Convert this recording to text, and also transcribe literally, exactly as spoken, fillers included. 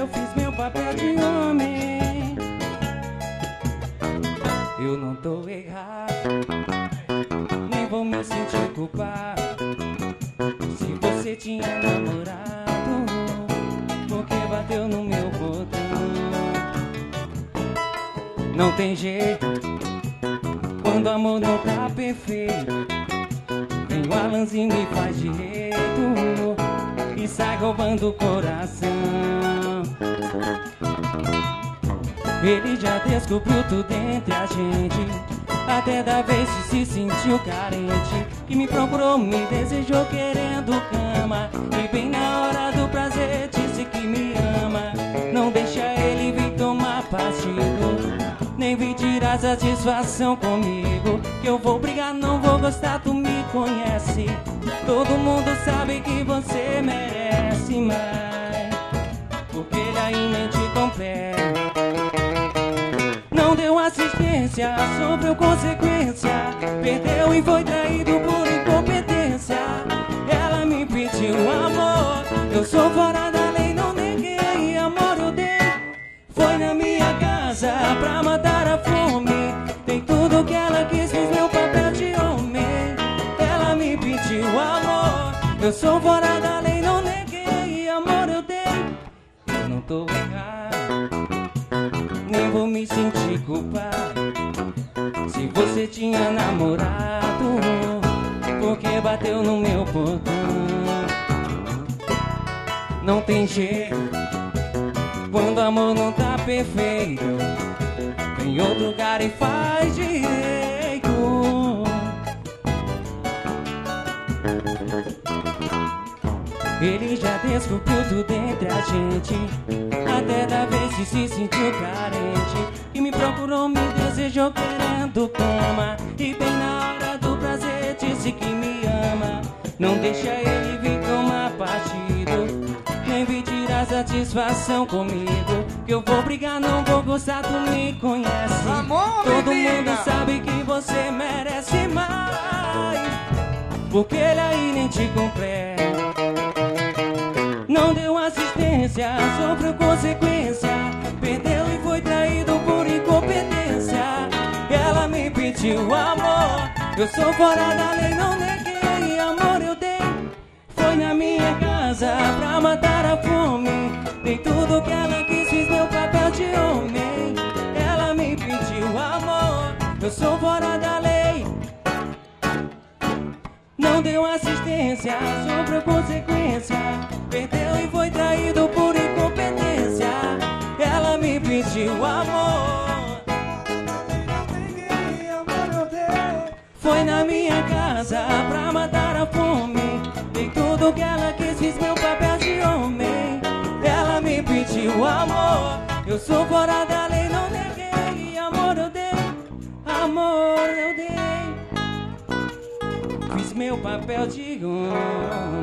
eu fiz meu papel de homem. Eu não tô errado, nem vou me sentir culpado. Se você tinha namorado, porque bateu no meu botão. Não tem jeito, quando o amor não tá perfeito, vem o Alanzinho e faz direito e sai roubando o coração. Ele já descobriu tudo entre a gente, até da vez que se sentiu carente, que me procurou, me desejou querendo cama, e bem na hora do prazer disse que me ama. Não deixa ele vir tomar partido, nem vir tirar satisfação comigo, que eu vou brigar, não vou gostar, tu me conhece. Todo mundo sabe que você merece mais, porque ele aí nem te completa. Não deu assistência, sofreu consequência, perdeu e foi traído por incompetência. Ela me pediu amor, eu sou fora da lei, não neguei. Amor eu dei, foi na minha casa pra matar a fome. Tem tudo que ela quis, fiz meu papel de homem. Ela me pediu amor, eu sou fora da lei, não neguei. Amor eu dei, eu não tô errado, nem vou me sentir culpado. Se você tinha namorado, porque bateu no meu portão. Não tem jeito, quando o amor não tá perfeito, vem outro cara e faz direito. Ele já descobriu tudo entre a gente, até da vez que se sentiu carente, e me procurou, me desejou querendo cama, e bem na hora do prazer disse que me ama. Não deixa ele vir tomar partido, nem vir tirar satisfação comigo, que eu vou brigar, não vou gostar, tu me conhece. Amor, todo menina, mundo sabe que você merece mais, porque ele aí nem te completa. Não deu assistência, sofreu consequência, perdeu e foi traído por incompetência. Ela me pediu amor, eu sou fora da lei, não neguei. Amor eu dei, foi na minha casa pra matar a fome. Dei tudo que ela quis, fiz meu papel de homem. Ela me pediu amor, eu sou fora da lei. Não deu assistência, sofreu consequência, perdeu e foi traído por incompetência. Ela me pediu amor, foi na minha casa pra matar a fome. Dei tudo que ela quis, fiz meu papel de homem. Ela me pediu amor, eu sou fora da lei, não neguei. Amor eu dei, amor eu dei, fiz meu papel de homem.